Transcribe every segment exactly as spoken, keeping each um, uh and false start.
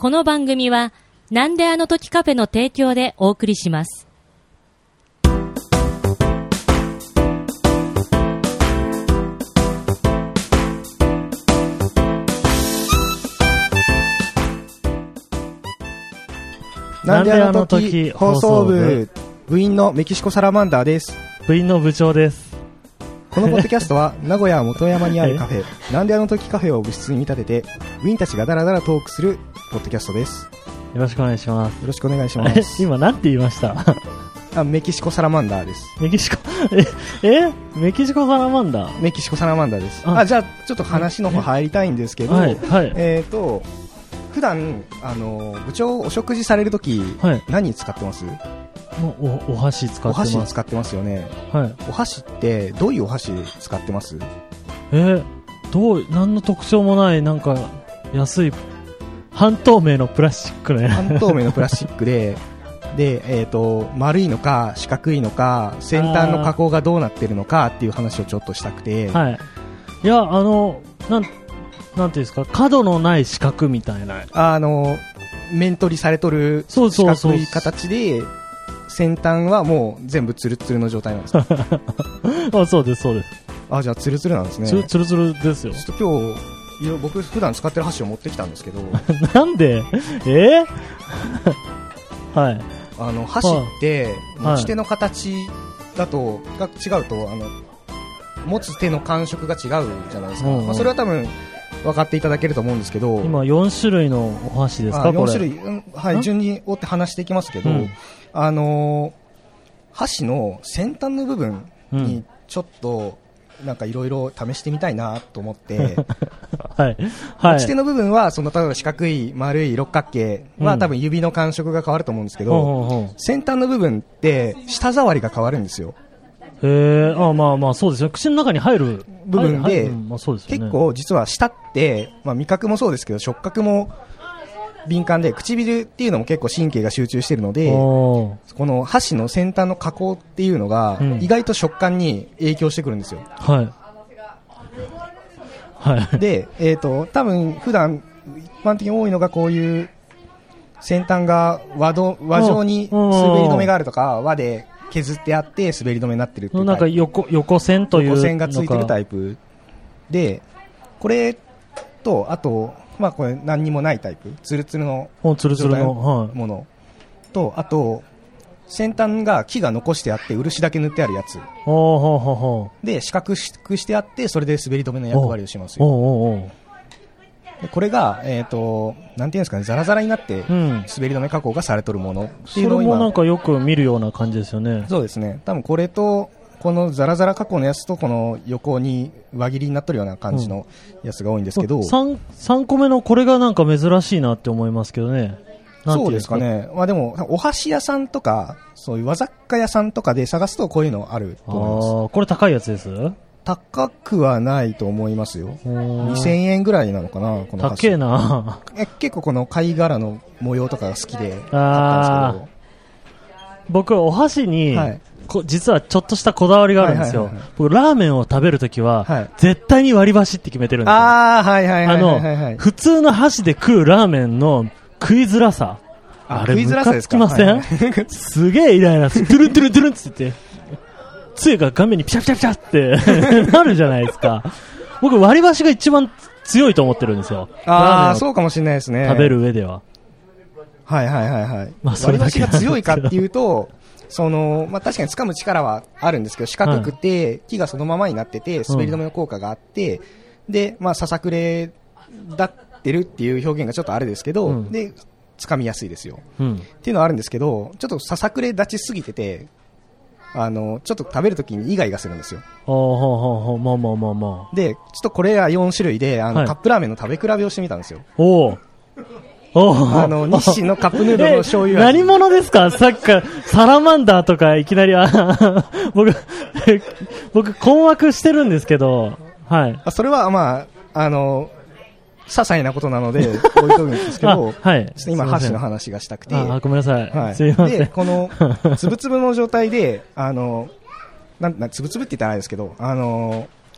この番組はなんであの時カフェの提供でお送りします。 なんであの時放送部部員のメキシコサラマンダーです。 部員の部長です。 このポッドキャストは名古屋元山にあるカフェなんであの時カフェを部室に見立てて部員たちがダラダラトークするポッドキャストです。 よろしくお願いします。 よろしくお願いします。 今なんて言いましたあ、メキシコサラマンダーです。 メキシコええメキシコサラマンダーメキシコサラマンダーです。ああ、じゃあちょっと話の方入りたいんですけど、 はいはい、 えーと普段あの部長お食事されるとき、はい、何使ってます？ お, お箸使ってます。 お箸使ってますよね。 はい。 お箸ってどういうお箸使ってます？ えー、どう何の特徴もないなんか安い半透明のプラスチックね。 半透明のプラスチックででえっ、ー、と丸いのか四角いのか先端の加工がどうなってるのかっていう話をちょっとしたくて。 はい。いやあのなんなんていうんですか、角のない四角みたいな、 あの面取りされとる四角い形で先端はもう全部ツルツルの状態なんですか？ あ、そうですそうです。 あ、じゃあツルツルなんですね。 ツルツルツルですよ。 ちょっと今日いや僕普段使ってる箸を持ってきたんですけどなんでえー、はい。 あの箸って持ち手の形だと、が違うとあの持つ手の感触が違うじゃないですか、うんうん、まあ、それは多分分かっていただけると思うんですけど、 今よん種類のお箸ですか？これよん種類、 うん、はい、順に追って話していきますけど、うん、あのー、箸の先端の部分にちょっとなんかいろいろ試してみたいなと思って、 はい、はい、 持ち手の部分はその例えば四角い丸い六角形は多分指の感触が変わると思うんですけど、うん、先端の部分って舌触りが変わるんですよ。 へー、あ、まあまあそうですよ。口の中に入る部分で、 うん、まあそうですよね、 結構実は舌って、まあ、味覚もそうですけど触覚も敏感で、唇っていうのも結構神経が集中しているので、この箸の先端の加工っていうのが意外と食感に影響してくるんですよ。 はい。はい。 で、えっと、多分普段一般的に多いのがこういう先端が輪ど輪状に滑り止めがあるとか、輪で削ってあって滑り止めになってるっていうタイプ、 なんか 横, 横線という横線がついてるタイプで、これとあと、まあ、これ何にもないタイプツルツルのツルツルのものと、あと先端が木が残してあって漆だけ塗ってあるやつで四角くしてあってそれで滑り止めの役割をしますよ。 おうおうおう、 でこれが、えーと、なんていうんですかね、ザラザラになって滑り止め加工がされとるものっていうのを今、 それもなんかよく見るような感じですよね。 そうですね。多分これとこのザラザラ加工のやつとこの横に輪切りになっとるような感じのやつが多いんですけど、うん、 3, さんこめのこれがなんか珍しいなって思いますけどね。なんていうんですか。 そうですかね。まあでもお箸屋さんとかそういう和雑貨屋さんとかで探すとこういうのあると思います。 あ、これ高いやつです？ 高くはないと思いますよ。にせんえんぐらいなのかな、この箸。 高えな。 え結構この貝殻の模様とかが好きで買ったんですけど、 僕お箸に、はい、こ実はちょっとしたこだわりがあるんですよ。僕ラーメンを食べるときは、はい、絶対に割り箸って決めてるんですよ。 あー、はいはいはいはいはい、はい、 あの普通の箸で食うラーメンの食いづらさ、 あ, あれムカつきません？はいはい、すげえイライラする。トゥルントゥルントゥルンって言って杖が顔面にピシャピシャピシャってなるじゃないですか。僕割り箸が一番強いと思ってるんですよ。 ああ、そうかもしれないですね。 食べる上では。 はいはいはいはい。 まあ、 割り箸が強いかっていうと、そのまあ確かに掴む力はあるんですけど、四角くて、はい、木がそのままになってて滑り止めの効果があって、うん、でまあささくれだってるっていう表現がちょっとあれですけど、うん、で掴みやすいですよ、うん、っていうのはあるんですけど、ちょっとささくれ立ちすぎてて。あのちょっと食べるときにイガイガするんですよ。 ああ、まあまあまあまあ。で、ちょっとこれはよん種類であの、はい、カップラーメンの食べ比べをしてみたんですよ。 おお。 あの日清のカップヌードルの醤油味。何者ですか？さっきからサラマンダーとかいきなりあ僕僕困惑してるんですけど、はい。 あ、それはまああの些細なことなので置いとくんですけど、 はい、 ちょっと今箸の話がしたくて、 あ、ごめんなさい、 はい、 すいません。 でこのつぶつぶの状態であのなんなつぶつぶって言ったらあれですけど、あの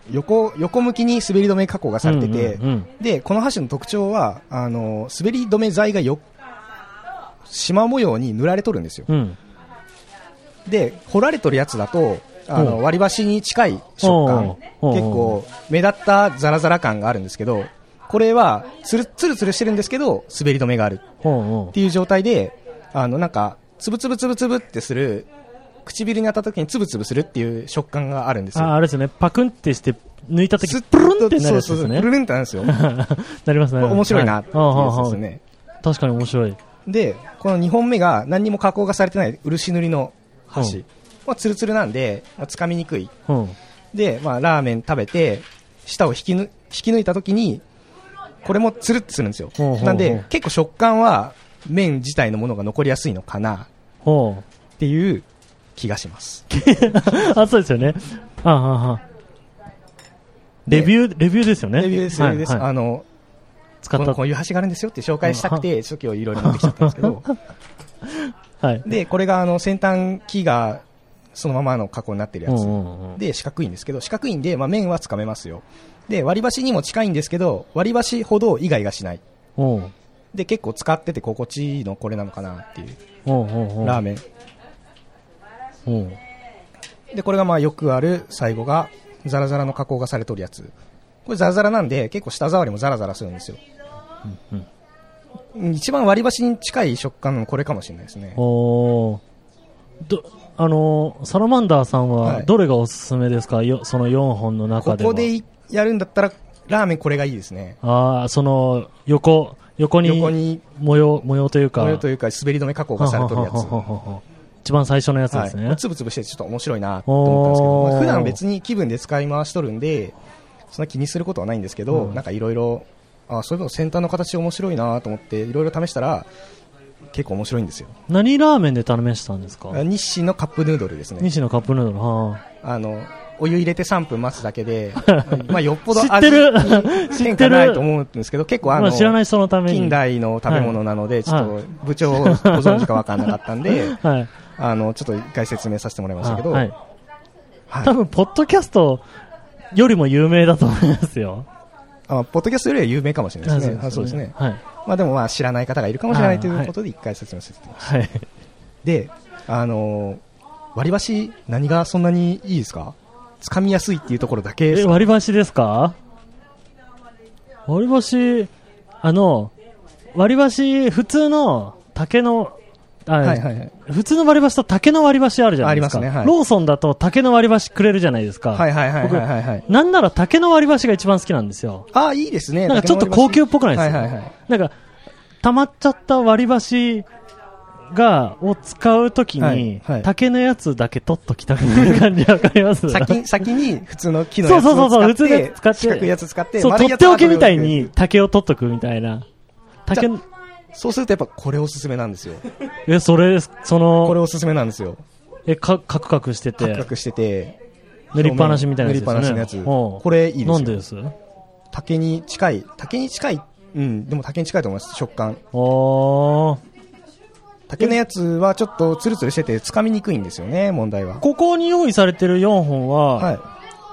横、横向きに滑り止め加工がされてて、 うんうんうん、 で、この箸の特徴は、あの、滑り止め剤がよ、縞模様に塗られとるんですよ。 うん、 で、掘られとるやつだと、あの、割り箸に近い食感、結構目立ったザラザラ感があるんですけど、これはつるつるつるしてるんですけど滑り止めがあるっていう状態で、あのなんかつぶつぶつぶつぶってする、唇に当たった時につぶつぶするっていう食感があるんですよ。 あ、あれですよね、パクンってして抜いた時プルンってなるやつですね。そうそうそう、 プルンってなるんですよ。 なりますね。 面白いなっていうやつですね。 確かに面白い。 で、このにほんめが何にも加工がされてない漆塗りの箸、うん、まあ、ツルツルなんで、まあ、掴みにくい、うん、で、まあ、ラーメン食べて舌を引きぬ引き抜いた時にこれもツルッとするんですよ。ほうほうほう。なんで結構食感は麺自体のものが残りやすいのかなっていう気がします。 あ、そうですよね。あああレビューレビューですよね。 レビューです、レビューです。はいはい、あの使ったこういう箸があるんですよって紹介したくて初期をいろいろ持ってきちゃったんですけど。はい、でこれがあの先端木がそのままの加工になってるやつ、うんうんうん、で四角いんですけど、四角いんで、まあ、麺はつかめますよ。で割り箸にも近いんですけど、割り箸ほどイガイガしない。で結構使ってて心地いいのこれなのかなっていうラーメンで、これがまあよくある最後がザラザラの加工がされとるやつ。これザラザラなんで結構舌触りもザラザラするんですよ。うんうん、一番割り箸に近い食感のこれかもしれないですね。 おどあのー、サラマンダーさんはどれがおすすめですか、はい、よそのよんほんの中では。ここでやるんだったらラーメンこれがいいですね。 ああ、その横横に横に模様模様というか模様というか滑り止め加工がされてるやつ。はははは一番最初のやつですね。 はい、つぶつぶしてちょっと面白いなと思ったんですけど、まあ、普段別に気分で使い回しとるんでそんな気にすることはないんですけど、うん、なんかいろいろあそういうの先端の形面白いなと思っていろいろ試したら結構面白いんですよ。 何ラーメンで試したんですか？ 日清のカップヌードルですね。 日清のカップヌードル、はあ、あのお湯入れてさんぷん待つだけでまあよっぽど味に変化ないと思うんですけど、結構あの、 まあ、知らない人のために近代の食べ物なので、はい、ちょっと部長ご存知か分からなかったんで、はい、あのちょっと一回説明させてもらいましたけど、はいはい、多分ポッドキャストよりも有名だと思いますよ。 あ、ポッドキャストよりは有名かもしれないですね。そうですね。はい。まあでもまあ知らない方がいるかもしれないということで一回説明させてもらいました。はい。で、あのー、割り箸何がそんなにいいですか？掴みやすいっていうところだけですか？ え、割り箸ですか？割り箸、あの割り箸普通の竹のあ、はいはいはい、普通の割り箸と竹の割り箸あるじゃないですか。ありますね、はい、ローソンだと竹の割り箸くれるじゃないですか。 はいはいはいはいはい、はい、 なんなら竹の割り箸が一番好きなんですよ。 ああ、いいですね。 なんかちょっと高級っぽくないですか？はいはいはい、なんか溜まっちゃった割り箸がを使うときに、はいはい、竹のやつだけ取っときたくなる感じわかります？ 先先に普通の木のやつを使って、そうそうそう、普通の使って四角いやつ使って、 そう取っておきみたいに竹を取っとくみたいな。竹そうするとやっぱこれおすすめなんですよ。 え、それそのこれおすすめなんですよ。 え、かカクカクしててカクカクしてて塗りっぱなしみたいなやつですね。 塗りっぱなしのやつ。これいいですよ。 なんでです？ 竹に近い竹に近い、うん、でも竹に近いと思います。食感。 ああ。 竹のやつはちょっとツルツルしてて掴みにくいんですよね。問題は。 ここに用意されてるよんほんは、はい、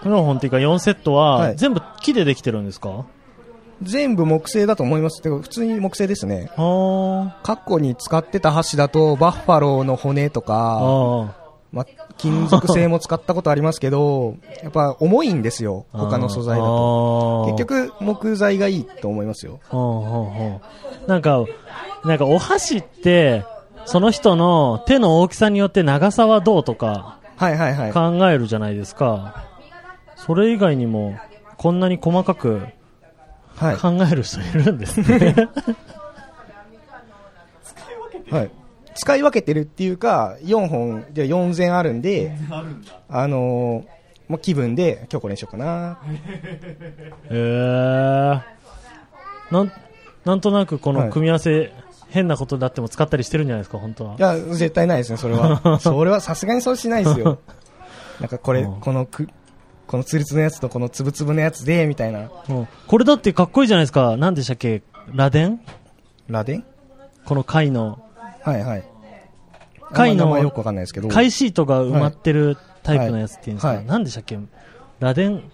よんほんっていうかよんセットは、はい、全部木でできてるんですか？ 全部木製だと思いますけど、普通に木製ですね。過去に使ってた箸だとバッファローの骨とか、ま、金属製も使ったことありますけどやっぱ重いんですよ、他の素材だと。結局木材がいいと思いますよ。 なんかなんかお箸ってその人の手の大きさによって長さはどうとか考えるじゃないですか。はいはいはい、それ以外にもこんなに細かくはい、考える人いるんですね。 はい、使い分けてるっていうかよんほんじゃよんぜんあるんで、あのーまあ、気分で今日これにしようかな。 へー、なんなんとなくこの組み合わせ、はい、変なことになっても使ったりしてるんじゃないですか本当は。 いや絶対ないですねそれは。それはさすがにそうしないですよ。なんかこれ、うん、このくこのツルツルのやつとこのつぶつぶのやつでみたいな、 うん、これだってかっこいいじゃないですか。何でしたっけ、螺鈿螺鈿この貝のはいはい貝のよくわかんないですけど貝シートが埋まってるタイプのやつっていうんですか、はいはい、何でしたっけ、螺鈿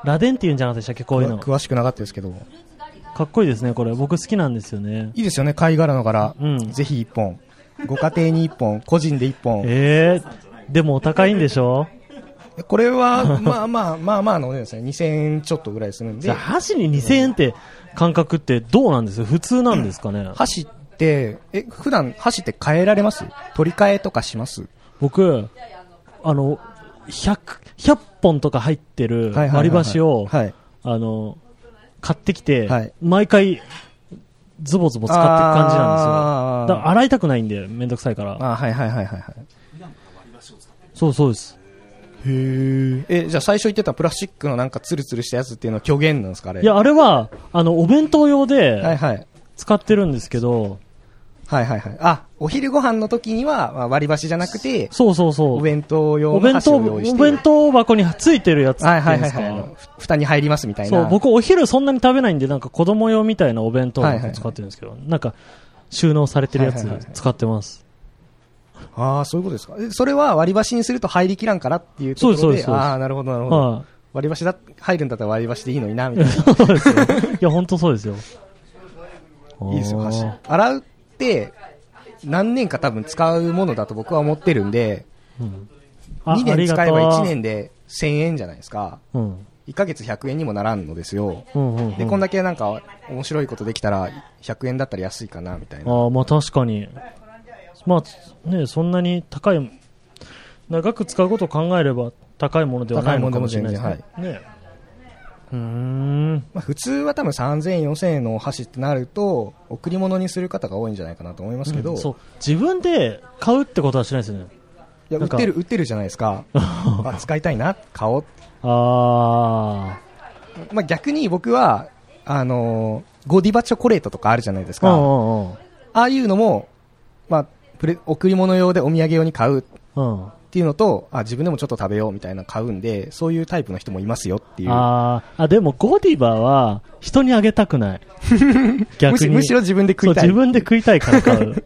螺鈿って言うんじゃなかったでしたっけ、こういうの。 詳しくなかったですけど。 かっこいいですね、これ。僕好きなんですよね。 いいですよね、貝殻の柄。 うん。 ぜひ一本。ご家庭に一本、個人で一本。 えー、でもお高いんでしょ？ これは、まあまあ、まあまあのですね、にせんえんちょっとぐらいするんで。 箸ににせんえんって感覚ってどうなんですか？普通なんですかね？ 箸って、え、普段箸って変えられます？取り替えとかします？ 僕、あの、ひゃく、ひゃっぽんとか入ってる割り箸を、 はい。 あの、買ってきて、 はい、 毎回、ズボズボ使っていく感じなんですよ。だから洗いたくないんで、めんどくさいから。 あ、はいはいはいはい。 そうそうです。 へー。え、じゃあ最初言ってたプラスチックのなんかツルツルしたやつっていうのは虚言なんですか、あれ？ いや、あれは、あの、お弁当用で、 はいはい。 使ってるんですけど、 はいはいはい。あ、お昼ご飯の時には、まあ、割り箸じゃなくて、 そうそうそう。 お弁当用の箸を用意して。 お弁当箱についてるやつっていうんですか。 はいはいはいはい。蓋に入りますみたいな。 そう、僕お昼そんなに食べないんで、なんか子供用みたいなお弁当箱使ってるんですけど、はいはいはい、なんか収納されてるやつ使ってます。 はいはいはいはい、ああ、そういうことですか。それは割り箸にすると入りきらんからっていうところで、そうですそうです。ああ、なるほどなるほど。はあ、割り箸だ、入るんだったら割り箸でいいのにな、みたいな。 そうですよ。いや、本当そうですよ。 いいですよ、箸。洗うって、何年か多分使うものだと僕は思ってるんで、うん、にねん使えばいちねんでせんえんじゃないですか、うん、いっかげつひゃくえんにもならんのですよ、うんうんうん、でこんだけなんか面白いことできたらひゃくえんだったら安いかなみたいな。 あ、まあ確かに、まあね、そんなに高い、長く使うことを考えれば高いものではないのかもしれないですね。はい、ね、うーん、 まあ、普通は多分さんぜんえんよんせんえんの箸ってなると贈り物にする方が多いんじゃないかなと思いますけど、うん、 そう自分で買うってことはしないですよね。 いや売ってる売ってるじゃないですかあ、使いたいな、買おう。 あ、 まあ、逆に僕はあのー、ゴディバチョコレートとかあるじゃないですか。ああいうのも、まあ、プレ贈り物用でお土産用に買うっていうのと、あ、自分でもちょっと食べようみたいな買うんで、そういうタイプの人もいますよっていう。 ああ、でもゴディバは人にあげたくない逆にむしろ自分で食いたい。 そう、自分で食いたいから買う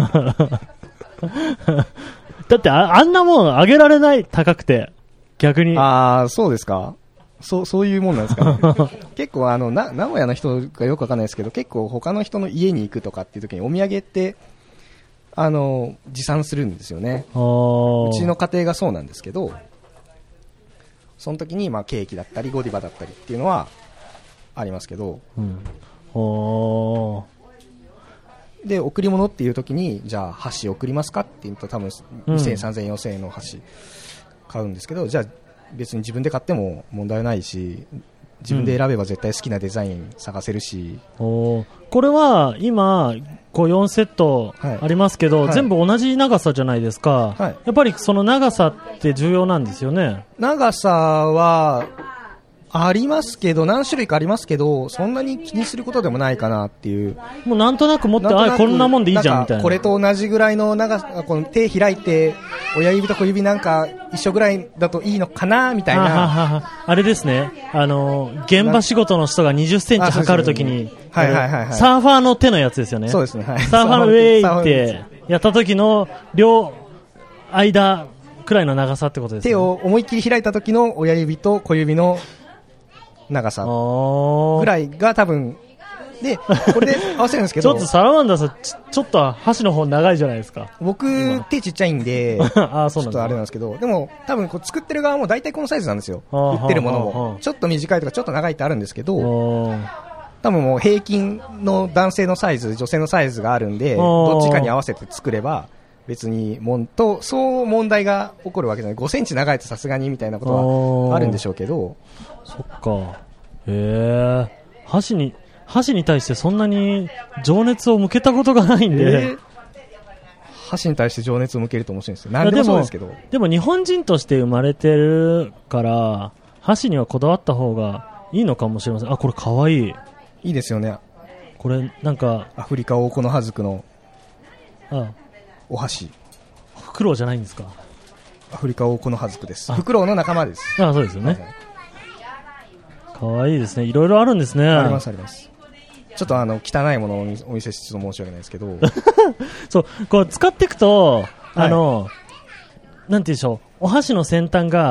だって あ, あんなもんあげられない、高くて逆に。 ああ、そうですか。そう、そういうもんなんですかね結構あのな名古屋の人がよくわかんないですけど、結構他の人の家に行くとかっていう時にお土産ってあの持参するんですよね。うちの家庭がそうなんですけど、その時にまあケーキだったりゴディバだったりっていうのはありますけど、うん、おで贈り物っていう時にじゃあ箸送りますかって言うと多分にせんえん、さんぜんえん、よんせんえんの箸買うんですけど、じゃあ別に自分で買っても問題ないし、自分で選べば絶対好きなデザイン探せるし、 うん、おこれは今こうよんセットありますけど、はいはい、全部同じ長さじゃないですか、はい、やっぱりその長さって重要なんですよね。 長さはありますけど、何種類かありますけど、そんなに気にすることでもないかなっていう。 もうなんとなく持って、あ、こんなもんでいいじゃんみたいな。 これと同じぐらいの長さ、この手開いて親指と小指なんか一緒ぐらいだといいのかなみたいな。 はははあれですね、あの現場仕事の人がにじゅっセンチ測るときに、はいはいはいはい、サーファーの手のやつですよね。 そうですね。はい、 サーファーのウェイってやった時の両間くらいの長さってことですね。 手を思いっきり開いた時の親指と小指の長さぐらいが多分で、これで合わせるんですけどちょっとサラマンダーさん ち, ちょっと箸の方長いじゃないですか。 僕手ちっちゃいんであ、そうなんだ。ちょっとあれなんですけど、でも多分こう作ってる側も大体このサイズなんですよ。売ってるものもちょっと短いとかちょっと長いってあるんですけど、多分もう平均の男性のサイズ、女性のサイズがあるんで、どっちかに合わせて作れば別にもんとそう問題が起こるわけじゃない。ごセンチ長いとさすがにみたいなことはあるんでしょうけど。 そっか。へえ。箸に箸に対してそんなに情熱を向けたことがないんで、えー、 箸に対して情熱を向けると面白いんですよ。何でもそうですけど。 でも、でも日本人として生まれてるから箸にはこだわった方がいいのかもしれません。あ、これかわいい。 いいですよね。 これなんかアフリカオオコノハズクのあお箸。 フクロウじゃないんですか。 アフリカオオコノハズクです。フクロウの仲間です。 あ、そうですよね。かわいいですね。いろいろあるんですね。 ありますあります。ちょっとあの汚いものをお見せしてちょっと申し訳ないですけどそうこう使っていくと、はい、あのなんていうんでしょう、お箸の先端が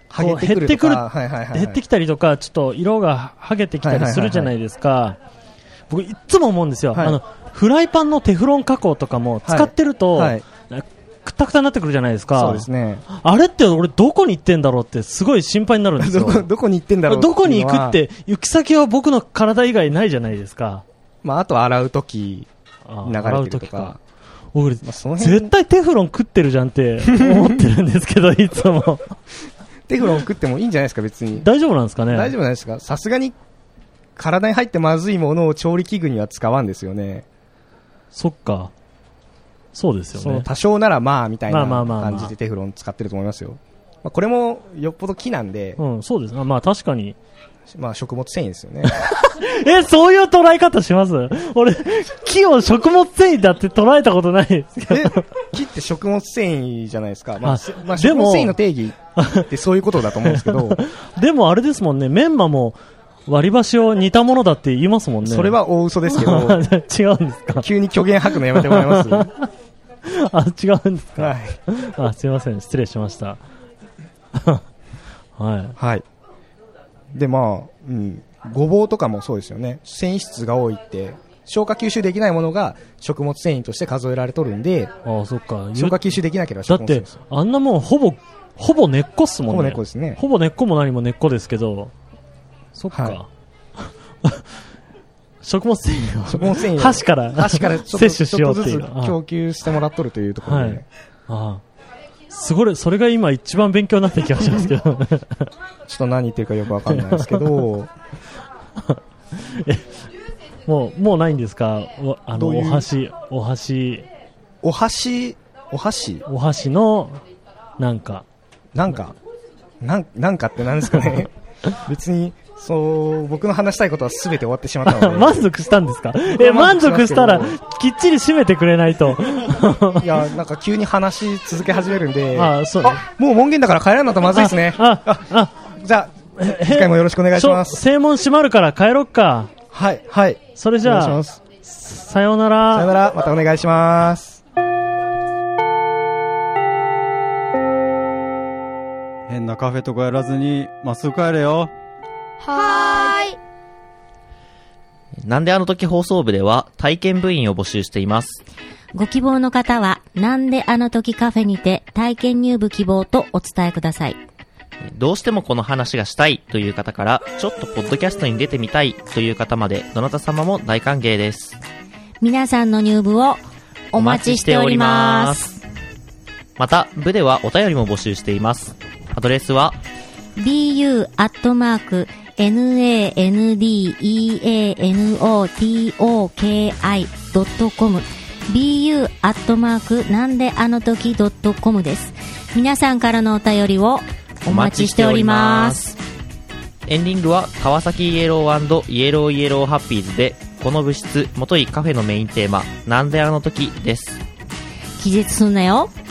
はげてくるとか、はいはいはい、 減ってきたりとか、ちょっと色が剥げてきたりするじゃないですか。はいはいはいはい、僕いつも思うんですよ、はい、あのフライパンのテフロン加工とかも使ってると、はいはい、くったくたになってくるじゃないですか。 そうですね。 あれって俺どこに行ってんだろうってすごい心配になるんですよ。 どこ、どこに行ってんだろうどこに行くって行き先は僕の体以外ないじゃないですか。 まああと洗うとき流れてるとか。 俺、まあ、その絶対テフロン食ってるじゃんって思ってるんですけどいつもテフロン食ってもいいんじゃないですか別に。 大丈夫なんですかね。 大丈夫なんですか。さすがに体に入ってまずいものを調理器具には使わんですよね。 そっか。そうですよね。その多少ならまあみたいな感じでテフロン使ってると思いますよ。まあ、これもよっぽど木なんで。 うん、そうです。まあ確かに。 まあ食物繊維ですよね。 え、そういう捉え方します？俺、木を食物繊維だって捉えたことないですけど。 木って食物繊維じゃないですか。まあ、あまあ、食物繊維の定義ってそういうことだと思うんですけど。 でもあれですもんね、メンマも割り箸を似たものだって言いますもんね。 それは大嘘ですけど。 違うんですか？ 急に虚言吐くのやめてもらえます？ あ、違うんですか？ はい。 あ、すいません、失礼しました。はい。 はい。で、まあ、うん。ごぼうとかもそうですよね。繊維質が多いって、消化吸収できないものが食物繊維として数えられとるんで、 ああ、そっか。 消化吸収できなければ食物繊維です。 だって、あんなもんほぼ、ほぼ根っこっすもんね。 ほぼ根っこですね。 ほぼ根っこも何も根っこですけど、そっか。はい、食物繊維を、 食物繊維を箸から、 箸から摂取しようっていう。 供給してもらっとるというところで、はい、ああ。すごい、それが今一番勉強になってきましたけど。ちょっと何言ってるかよくわかんないですけど、 えもう、もうないんですか？おあの、お箸、お箸。 お箸、お箸お箸の、なんか。 なんか、なん、なんかって何ですかね。別に、そう、僕の話したいことは全て終わってしまったので。 満足したんですか？え、満足したら、きっちり締めてくれないと。 いや、なんか急に話し続け始めるんで。 あ、そう。 あ、もう門限だから帰らんのとまずいですね。 あ、あ、あ、 じゃあ、次回もよろしくお願いします。 正門閉まるから帰ろっか。 はい、はい。 それじゃあ、さようなら。 さようなら、またお願いします。 変なカフェとかやらずに、まっすぐ帰れよ。 はーい。 なんであの時放送部では体験部員を募集しています。 ご希望の方は、なんであの時カフェにて体験入部希望とお伝えください。 どうしてもこの話がしたいという方から、ちょっとポッドキャストに出てみたいという方まで、どなた様も大歓迎です。 皆さんの入部をお待ちしております。 また、部ではお便りも募集しています。アドレスはビーユー アットマーク ナンデアノトキ ドットコム ビーユー アットマーク なんであの時 ドットコム です。皆さんからのお便りをお待ちしております。 エンディングは川崎イエロー&イエローイエローハッピーズで、この物質もといカフェのメインテーマ、なんであの時です。 気絶すんなよ。